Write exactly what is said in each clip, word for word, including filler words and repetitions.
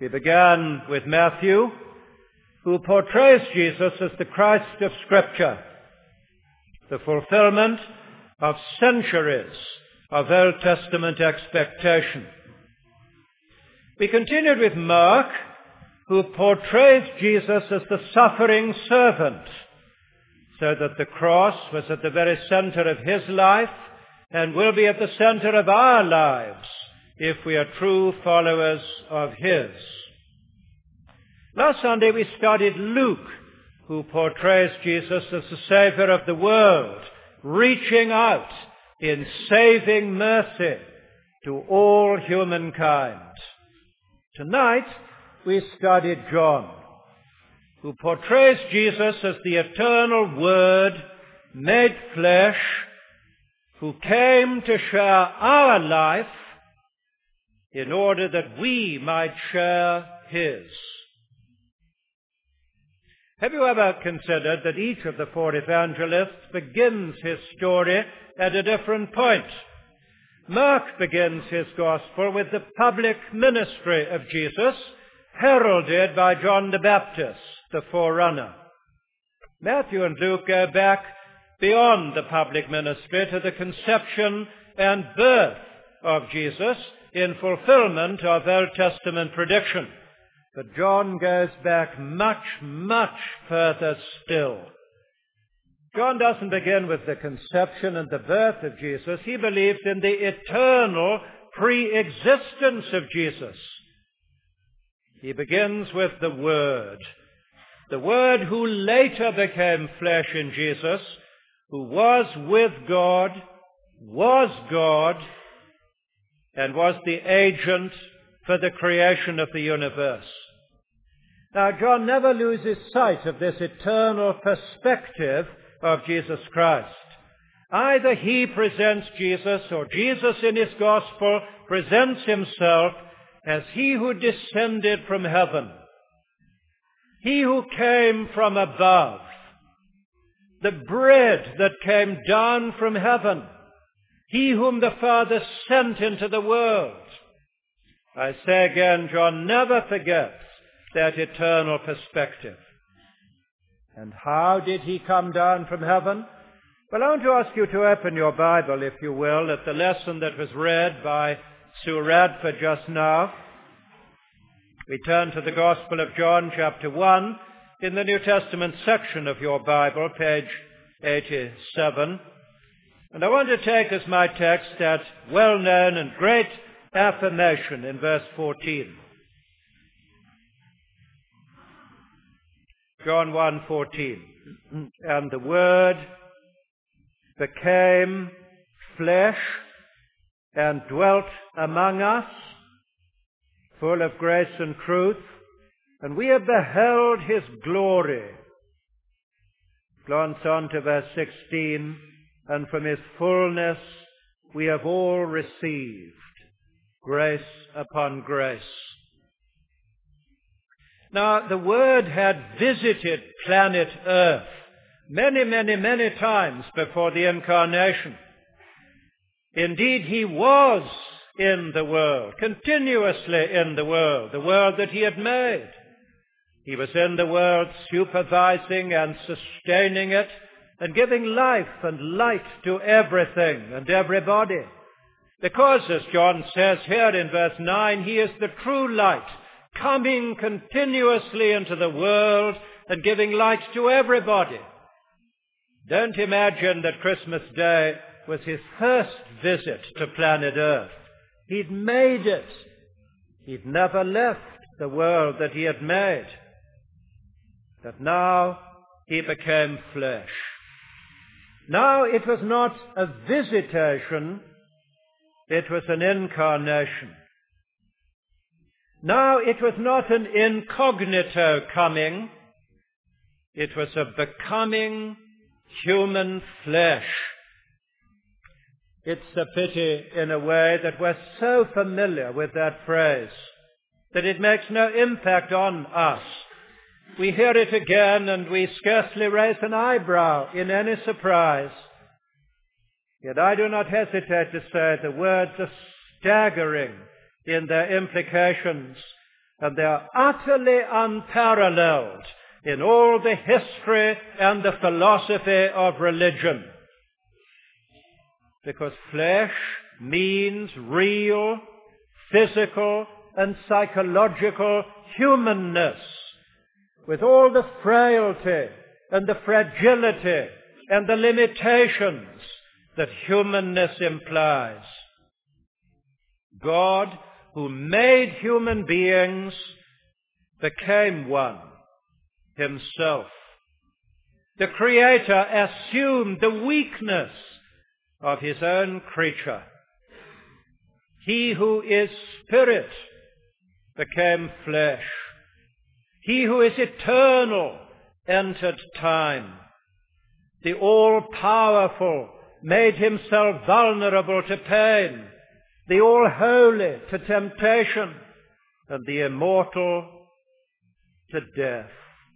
We began with Matthew, who portrays Jesus as the Christ of Scripture, the fulfillment of centuries of Old Testament expectation. We continued with Mark, who portrays Jesus as the suffering servant, so that the cross was at the very center of his life and will be at the center of our lives if we are true followers of his. Last Sunday we studied Luke, who portrays Jesus as the Savior of the world, reaching out in saving mercy to all humankind. Tonight we studied John, who portrays Jesus as the eternal Word made flesh, who came to share our life in order that we might share his. Have you ever considered that each of the four evangelists begins his story at a different point? Mark begins his gospel with the public ministry of Jesus, heralded by John the Baptist, the forerunner. Matthew and Luke go back beyond the public ministry to the conception and birth of Jesus in fulfillment of Old Testament prediction. But John goes back much, much further still. John doesn't begin with the conception and the birth of Jesus. He believes in the eternal pre-existence of Jesus. He begins with the Word, the Word who later became flesh in Jesus, who was with God, was God, and was the agent for the creation of the universe. Now, John never loses sight of this eternal perspective of Jesus Christ. Either he presents Jesus or Jesus in his gospel presents himself as he who descended from heaven, he who came from above, the bread that came down from heaven, he whom the Father sent into the world. I say again, John never forgets that eternal perspective. And how did he come down from heaven? Well, I want to ask you to open your Bible, if you will, at the lesson that was read by Sue Radford just now. We turn to the Gospel of John, chapter one, in the New Testament section of your Bible, page eighty-seven. And I want to take as my text that well-known and great affirmation in verse fourteen. John one fourteen. And the Word became flesh and dwelt among us, full of grace and truth, and we have beheld his glory. Glance on to verse sixteen. And from his fullness we have all received grace upon grace. Now, the Word had visited planet Earth many, many, many times before the Incarnation. Indeed, he was in the world, continuously in the world, the world that he had made. He was in the world supervising and sustaining it and giving life and light to everything and everybody. Because, as John says here in verse nine, he is the true light, coming continuously into the world and giving light to everybody. Don't imagine that Christmas Day was his first visit to planet Earth. He'd made it. He'd never left the world that he had made. But now he became flesh. Now it was not a visitation, it was an incarnation. Now it was not an incognito coming, it was a becoming human flesh. It's a pity, in a way, that we're so familiar with that phrase that it makes no impact on us. We hear it again and we scarcely raise an eyebrow in any surprise. Yet I do not hesitate to say the words are staggering in their implications and they are utterly unparalleled in all the history and the philosophy of religion. Because flesh means real, physical, and psychological humanness, with all the frailty and the fragility and the limitations that humanness implies. God, who made human beings, became one himself. The Creator assumed the weakness of his own creature. He who is spirit became flesh. He who is eternal entered time. The all-powerful made himself vulnerable to pain, the all-holy to temptation, and the immortal to death.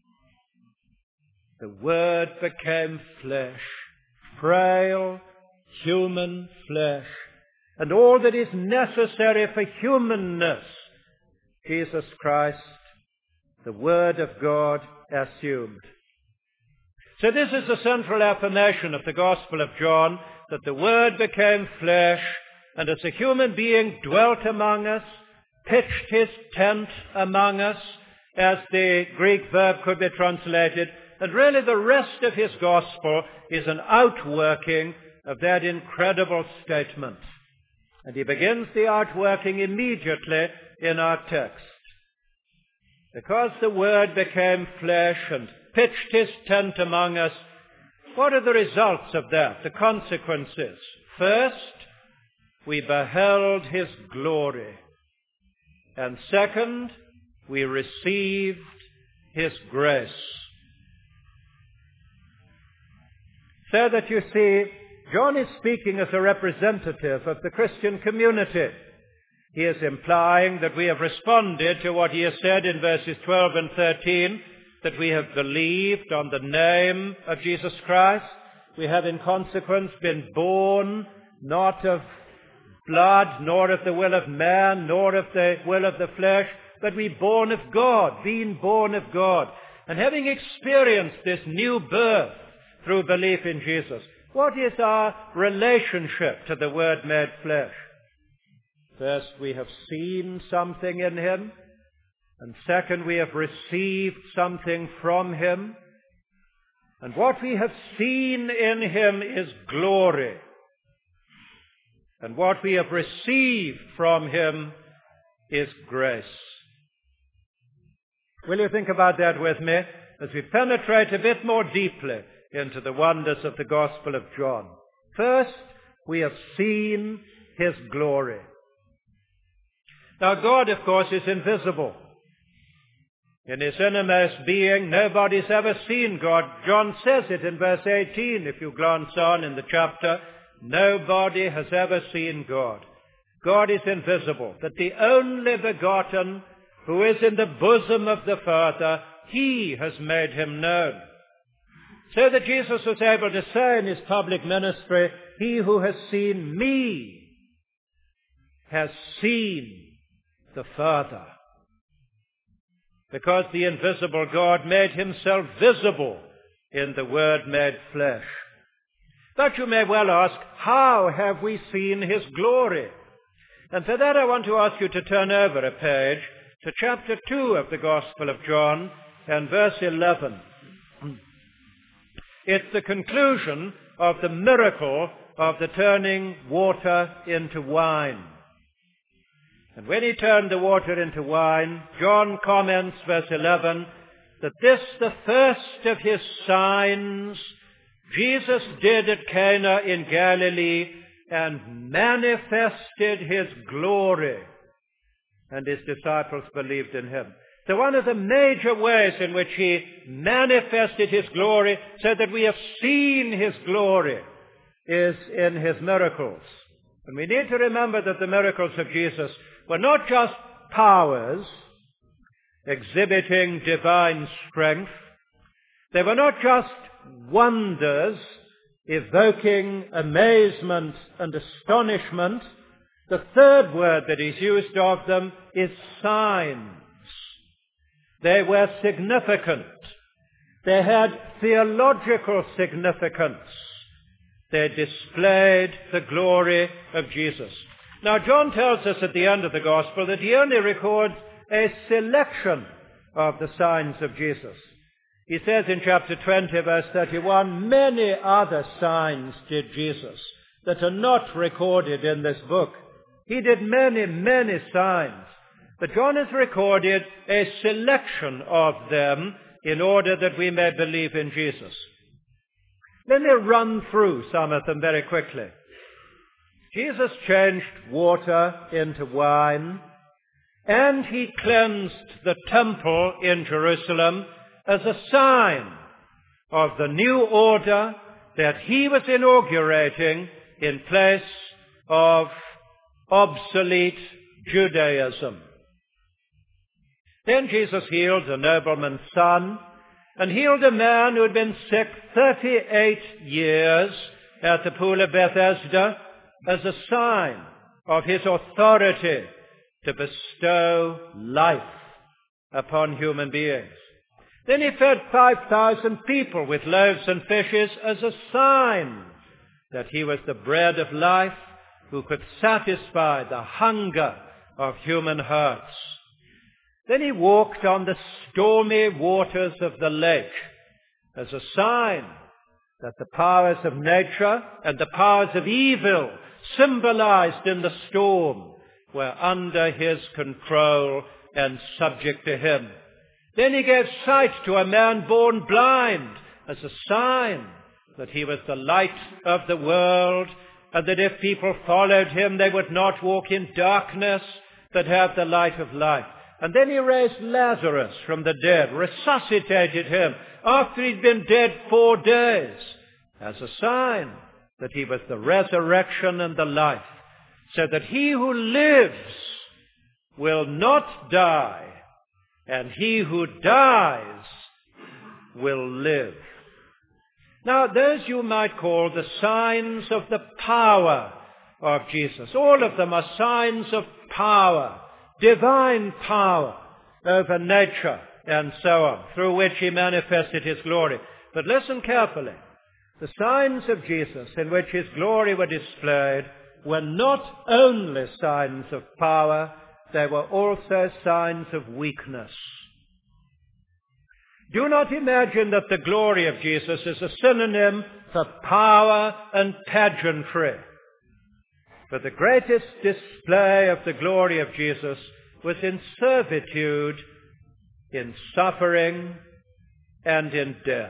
The Word became flesh, frail, human flesh, and all that is necessary for humanness, Jesus Christ, the Word of God, assumed. So this is the central affirmation of the Gospel of John, that the Word became flesh, and as a human being dwelt among us, pitched his tent among us, as the Greek verb could be translated, and really the rest of his Gospel is an outworking of that incredible statement. And he begins the outworking immediately in our text. Because the Word became flesh and pitched his tent among us, what are the results of that, the consequences? First, we beheld his glory. And second, we received his grace. So that you see, John is speaking as a representative of the Christian community. He is implying that we have responded to what he has said in verses twelve and thirteen, that we have believed on the name of Jesus Christ. We have in consequence been born not of blood, nor of the will of man, nor of the will of the flesh, but we born of God, being born of God. And having experienced this new birth through belief in Jesus, what is our relationship to the Word made flesh? First, we have seen something in him. And second, we have received something from him. And what we have seen in him is glory. And what we have received from him is grace. Will you think about that with me as we penetrate a bit more deeply into the wonders of the Gospel of John? First, we have seen his glory. Now, God, of course, is invisible. In his innermost being, nobody's ever seen God. John says it in verse eighteen, if you glance on in the chapter. Nobody has ever seen God. God is invisible, that the only begotten who is in the bosom of the Father, he has made him known. So that Jesus was able to say in his public ministry, he who has seen me has seen the Father. Because the invisible God made himself visible in the Word made flesh. But you may well ask, how have we seen his glory? And for that I want to ask you to turn over a page to chapter two of the Gospel of John and verse eleven. It's the conclusion of the miracle of the turning water into wine. And when he turned the water into wine, John comments, verse eleven, that this, the first of his signs, Jesus did at Cana in Galilee and manifested his glory, and his disciples believed in him. So one of the major ways in which he manifested his glory, so that we have seen his glory, is in his miracles. And we need to remember that the miracles of Jesus were not just powers exhibiting divine strength. They were not just wonders evoking amazement and astonishment. The third word that is used of them is signs. They were significant. They had theological significance. They displayed the glory of Jesus. Now, John tells us at the end of the Gospel that he only records a selection of the signs of Jesus. He says in chapter twenty, verse thirty-one, many other signs did Jesus that are not recorded in this book. He did many, many signs. But John has recorded a selection of them in order that we may believe in Jesus. Let me run through some of them very quickly. Jesus changed water into wine, and he cleansed the temple in Jerusalem as a sign of the new order that he was inaugurating in place of obsolete Judaism. Then Jesus healed a nobleman's son and healed a man who had been sick thirty-eight years at the pool of Bethesda as a sign of his authority to bestow life upon human beings. Then he fed five thousand people with loaves and fishes as a sign that he was the bread of life who could satisfy the hunger of human hearts. Then he walked on the stormy waters of the lake as a sign that the powers of nature and the powers of evil symbolized in the storm were under his control and subject to him. Then he gave sight to a man born blind as a sign that he was the light of the world, and that if people followed him, they would not walk in darkness, but have the light of life. And then he raised Lazarus from the dead, resuscitated him after he'd been dead four days, as a sign that he was the resurrection and the life, so that he who lives will not die, and he who dies will live. Now, those you might call the signs of the power of Jesus. All of them are signs of power, divine power over nature and so on, through which he manifested his glory. But listen carefully. The signs of Jesus in which his glory were displayed were not only signs of power, they were also signs of weakness. Do not imagine that the glory of Jesus is a synonym for power and pageantry. But the greatest display of the glory of Jesus was in servitude, in suffering, and in death.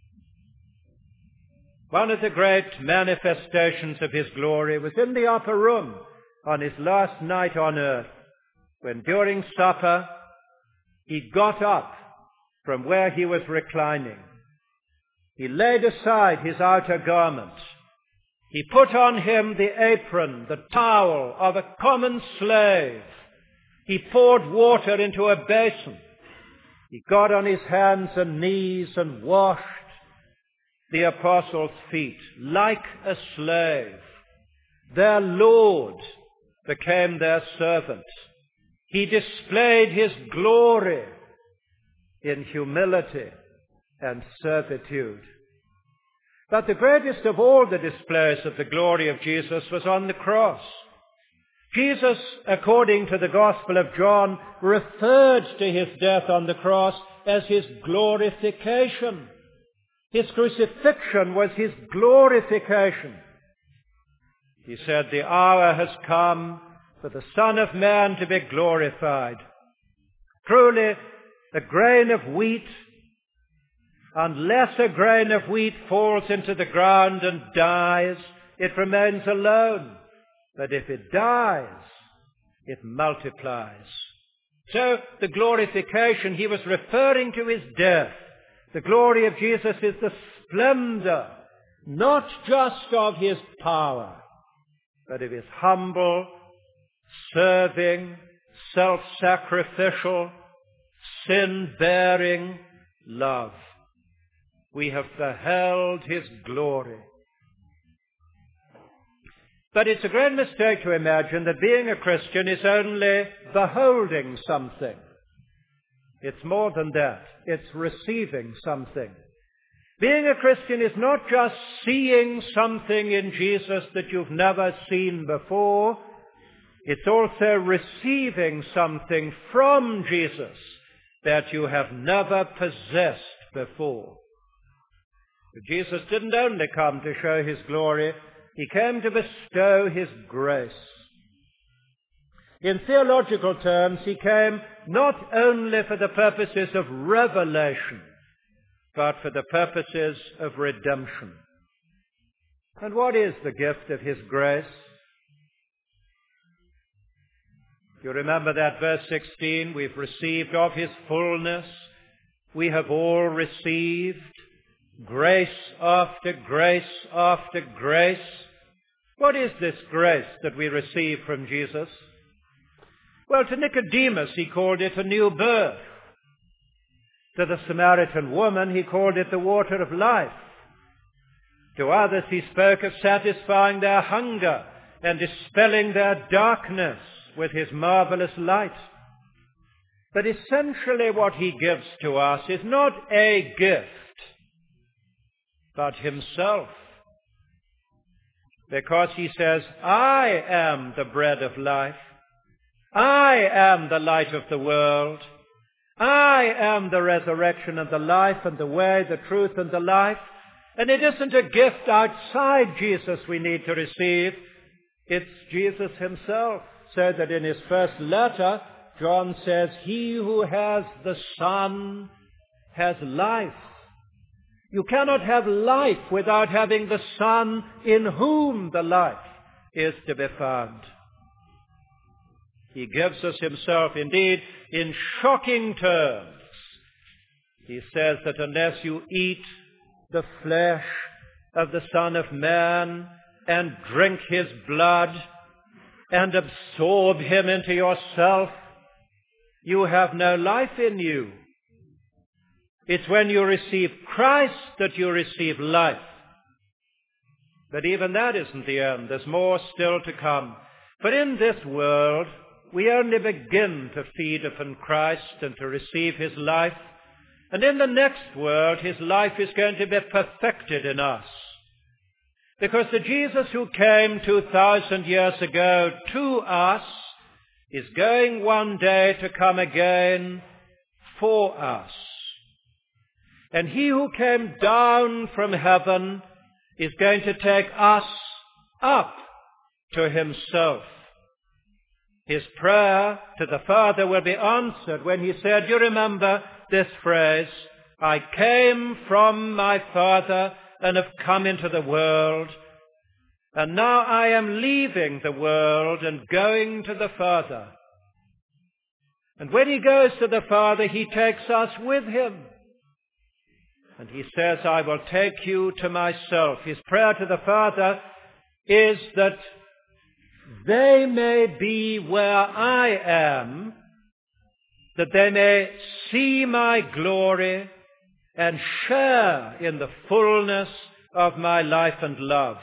One of the great manifestations of his glory was in the upper room on his last night on earth, when during supper he got up from where he was reclining. He laid aside his outer garment. He put on him the apron, the towel of a common slave. He poured water into a basin. He got on his hands and knees and washed the apostles' feet like a slave. Their Lord became their servant. He displayed his glory in humility and servitude. But the greatest of all the displays of the glory of Jesus was on the cross. Jesus, according to the Gospel of John, referred to his death on the cross as his glorification. His crucifixion was his glorification. He said, "The hour has come for the Son of Man to be glorified." Truly, a grain of wheat, unless a grain of wheat falls into the ground and dies, it remains alone. But if it dies, it multiplies. So the glorification, he was referring to his death. The glory of Jesus is the splendor, not just of his power, but of his humble, serving, self-sacrificial, sin-bearing love. We have beheld his glory. But it's a great mistake to imagine that being a Christian is only beholding something. It's more than that. It's receiving something. Being a Christian is not just seeing something in Jesus that you've never seen before. It's also receiving something from Jesus that you have never possessed before. But Jesus didn't only come to show his glory, he came to bestow his grace. In theological terms, he came not only for the purposes of revelation, but for the purposes of redemption. And what is the gift of his grace? You remember that verse sixteen, we've received of his fullness, we have all received grace after grace after grace. What is this grace that we receive from Jesus? Well, to Nicodemus he called it a new birth. To the Samaritan woman he called it the water of life. To others he spoke of satisfying their hunger and dispelling their darkness with his marvelous light. But essentially what he gives to us is not a gift, but himself. Because he says, I am the bread of life. I am the light of the world. I am the resurrection and the life and the way, the truth and the life. And it isn't a gift outside Jesus we need to receive. It's Jesus himself. So that in his first letter, John says, he who has the Son has life. You cannot have life without having the Son in whom the life is to be found. He gives us himself, indeed, in shocking terms. He says that unless you eat the flesh of the Son of Man and drink his blood and absorb him into yourself, you have no life in you. It's when you receive Christ that you receive life. But even that isn't the end. There's more still to come. But in this world, we only begin to feed upon Christ and to receive his life. And in the next world, his life is going to be perfected in us. Because the Jesus who came two thousand years ago to us is going one day to come again for us. And he who came down from heaven is going to take us up to himself. His prayer to the Father will be answered when he said, you remember this phrase, I came from my Father and have come into the world, and now I am leaving the world and going to the Father. And when he goes to the Father, he takes us with him. And he says, I will take you to myself. His prayer to the Father is that they may be where I am, that they may see my glory and share in the fullness of my life and love.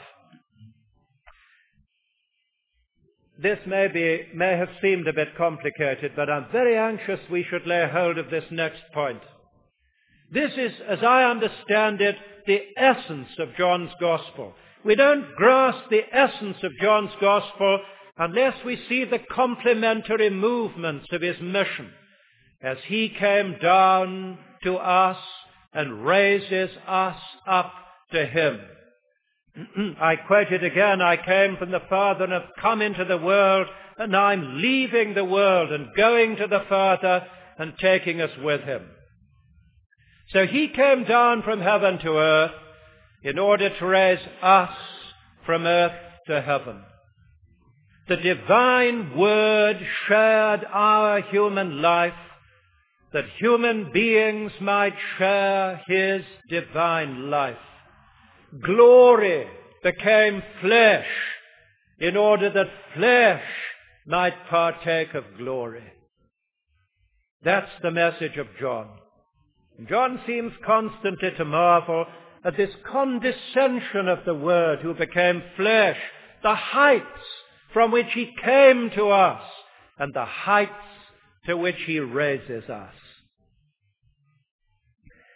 This may be, may have seemed a bit complicated, but I'm very anxious we should lay hold of this next point. This is, as I understand it, the essence of John's Gospel. We don't grasp the essence of John's Gospel unless we see the complementary movements of his mission as he came down to us and raises us up to him. I quote it again, I came from the Father and have come into the world, and I'm leaving the world and going to the Father and taking us with him. So he came down from heaven to earth in order to raise us from earth to heaven. The divine Word shared our human life, that human beings might share his divine life. Glory became flesh in order that flesh might partake of glory. That's the message of John. John seems constantly to marvel at this condescension of the Word who became flesh, the heights from which he came to us, and the heights to which he raises us.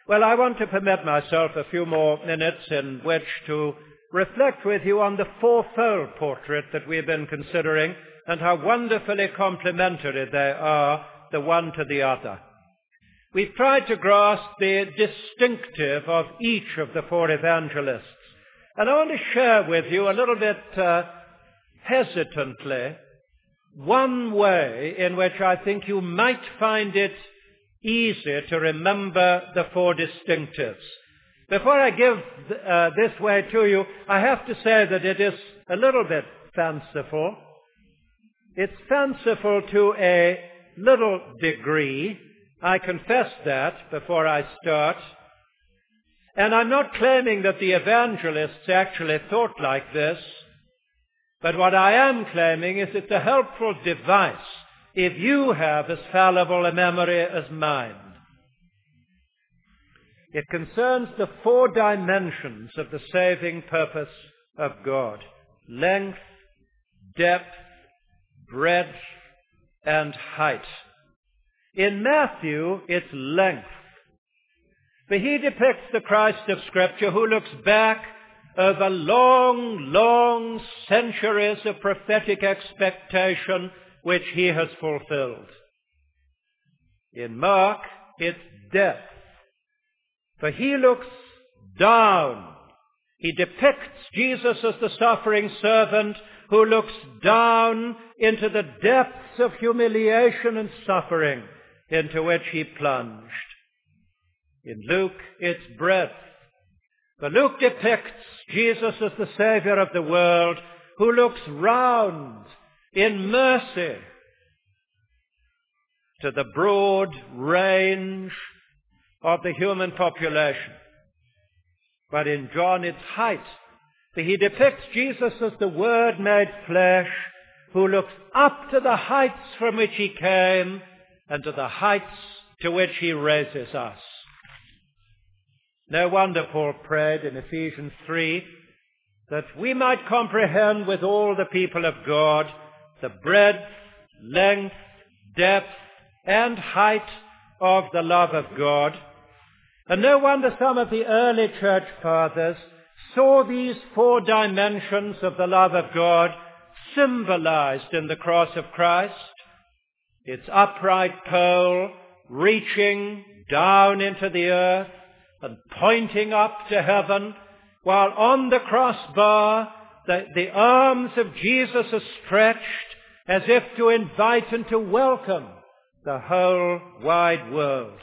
Well, I want to permit myself a few more minutes in which to reflect with you on the fourfold portrait that we've been considering and how wonderfully complementary they are, the one to the other. We've tried to grasp the distinctive of each of the four evangelists. And I want to share with you a little bit uh, hesitantly one way in which I think you might find it easy to remember the four distinctives. Before I give uh, this way to you, I have to say that it is a little bit fanciful. It's fanciful to a little degree. I confess that before I start. And I'm not claiming that the evangelists actually thought like this, but what I am claiming is it's a helpful device if you have as fallible a memory as mine. It concerns the four dimensions of the saving purpose of God: length, depth, breadth, and height. In Matthew, it's length. For he depicts the Christ of Scripture who looks back over long, long centuries of prophetic expectation which he has fulfilled. In Mark, it's depth. For he looks down. He depicts Jesus as the suffering servant who looks down into the depths of humiliation and suffering into which he plunged. In Luke, it's breadth. For Luke depicts Jesus as the Savior of the world who looks round in mercy to the broad range of the human population. But in John, it's height. For he depicts Jesus as the Word made flesh who looks up to the heights from which he came and to the heights to which he raises us. No wonder Paul prayed in Ephesians three that we might comprehend with all the people of God the breadth, length, depth, and height of the love of God. And no wonder some of the early church fathers saw these four dimensions of the love of God symbolized in the cross of Christ, its upright pole reaching down into the earth and pointing up to heaven, while on the crossbar the, the arms of Jesus are stretched as if to invite and to welcome the whole wide world.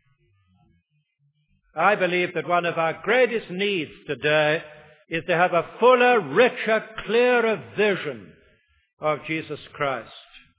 I believe that one of our greatest needs today is to have a fuller, richer, clearer vision of Jesus Christ.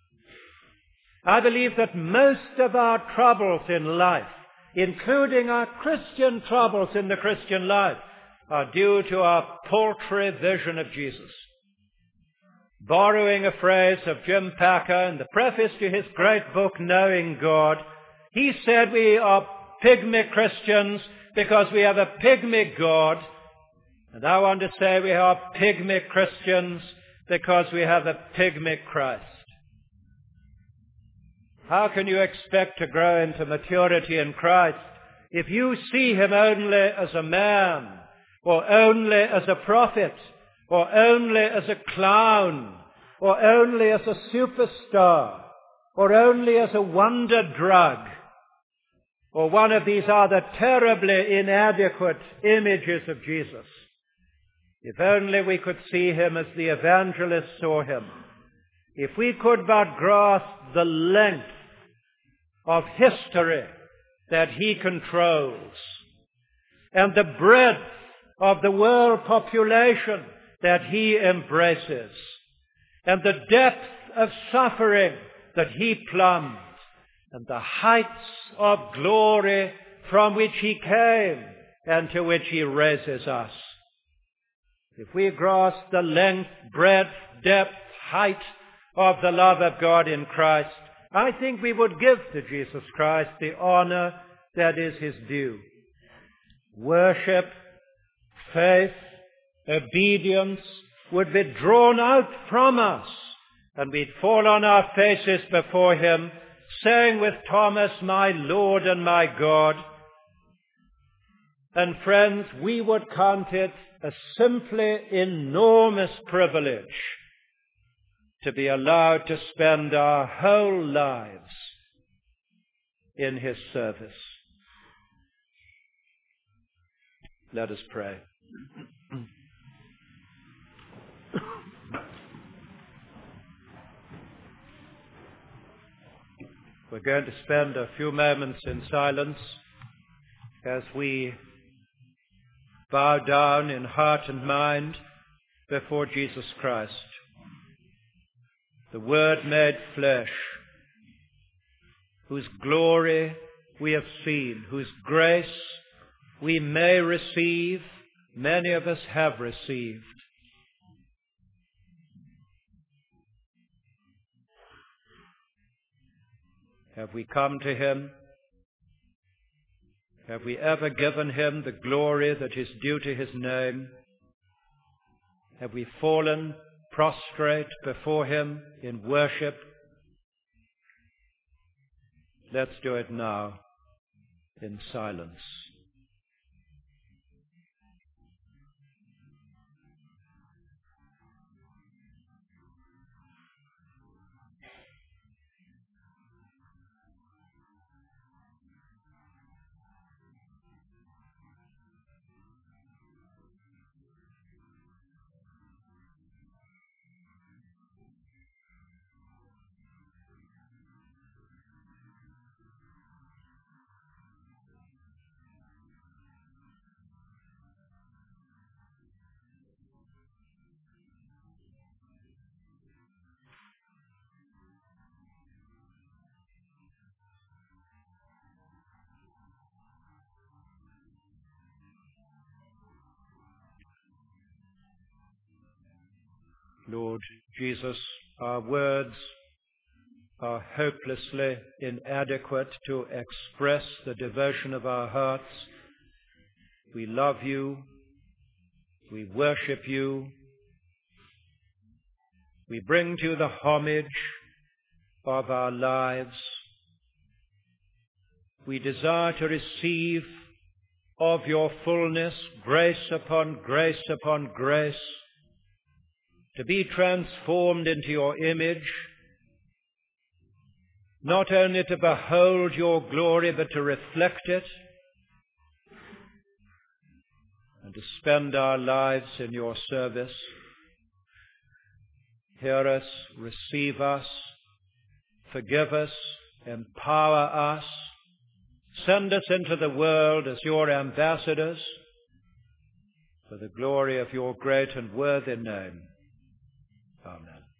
I believe that most of our troubles in life, including our Christian troubles in the Christian life, are due to our paltry vision of Jesus. Borrowing a phrase of Jim Packer in the preface to his great book, Knowing God, he said we are pygmy Christians because we have a pygmy God. And I want to say we are pygmy Christians because we have a pygmy Christ. How can you expect to grow into maturity in Christ if you see him only as a man, or only as a prophet, or only as a clown, or only as a superstar, or only as a wonder drug, or one of these other terribly inadequate images of Jesus? If only we could see him as the evangelist saw him. If we could but grasp the length of history that he controls, and the breadth of the world population that he embraces, and the depth of suffering that he plumbed, and the heights of glory from which he came and to which he raises us. If we grasp the length, breadth, depth, height of the love of God in Christ, I think we would give to Jesus Christ the honor that is his due. Worship, faith, obedience would be drawn out from us, and we'd fall on our faces before him, saying with Thomas, "My Lord and my God." And friends, we would count it a simply enormous privilege to be allowed to spend our whole lives in his service. Let us pray. We're going to spend a few moments in silence as we bow down in heart and mind before Jesus Christ, the Word made flesh, whose glory we have seen, whose grace we may receive, many of us have received. Have we come to him? Have we ever given him the glory that is due to his name? Have we fallen prostrate before him in worship? Let's do it now in silence. Lord Jesus, our words are hopelessly inadequate to express the devotion of our hearts. We love you. We worship you. We bring to you the homage of our lives. We desire to receive of your fullness, grace upon grace upon grace, to be transformed into your image, not only to behold your glory, but to reflect it, and to spend our lives in your service. Hear us, receive us, forgive us, empower us, send us into the world as your ambassadors for the glory of your great and worthy name. Amen.